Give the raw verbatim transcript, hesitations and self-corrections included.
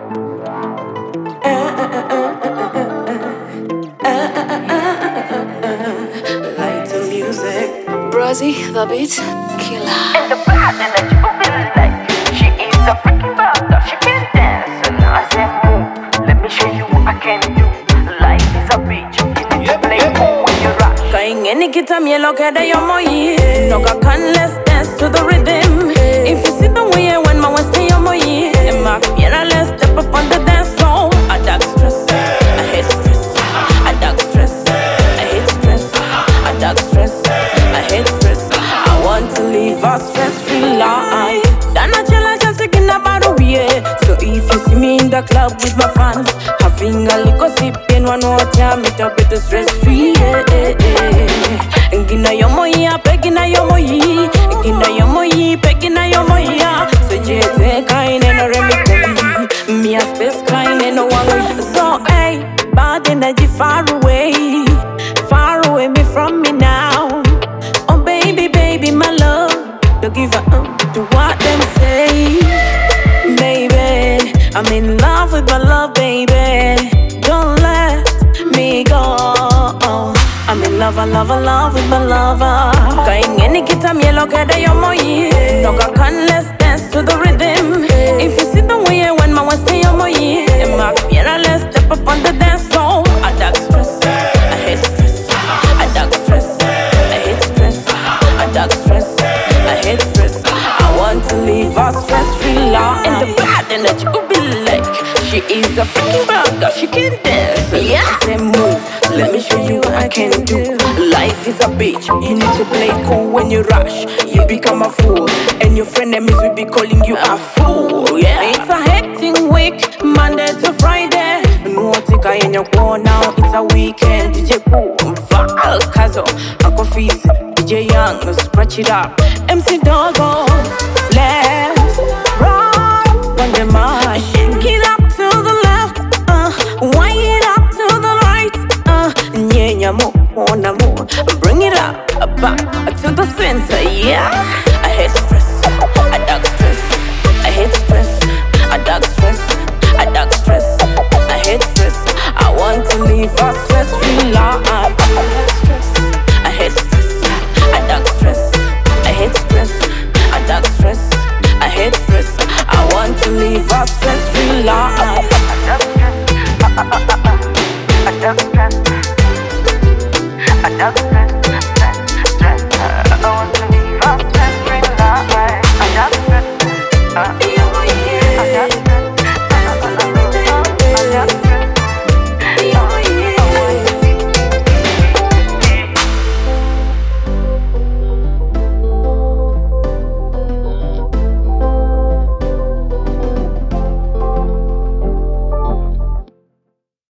Light to music. Brazzy, the beat killer. And the bad and that you will like. She is a freaking bad, she can dance. And I said, move, let me show you what I can do. Life is a beach, you need to play cool when you rock. Kaing any kita mielo keda yomo ye. No ka can let's dance to the rhythm. If you see the way when my west yomo ye. And my piano let's step up on the dance floor. I dark stress, I hate stress. I dark stress, I hate stress. I dark stress, I hate stress. I want to live a stress-free life. Dana chela just thinking about a way. So if you see me in the club with my fans, having a little sip in one water, meet up with the stress-free. Yeah, yeah, yeah. Gina yomo ya, pegina yomo yi. Gina yomo yi, pegina yomo ya. So jete kaine no remikoli. Me a space kaine no one. So hey, bad energy far away, far away me from me now. Oh baby, baby, my love, don't give a um to what them say. Baby, I'm in love with my love, baby. Don't let me go. I'm in love, I love, I love with my lover. Kaing any kita mielo keda yomo ye. No ka can let's dance to the rhythm. If you see the way when my west yomo ye. And my piano let's step up on the dance floor. I dark stress, I hate stress. I dark stress, I hate stress. I dark stress, I hate stress. I want to live a stress-free life. And the bad energy will be like. She is a freaking bad girl, she can dance. Yeah, say move, let me show you what I can do. Life is a bitch, you need to play cool. When you rush, you become a fool. And your friend enemies will be calling you a fool. Yeah, it's a hectic week, Monday to Friday. No tika in your go now, it's a weekend. D J Cool, Val, Kazo, Uncle Fizz, D J Young, scratch it up. M C Doggo, let's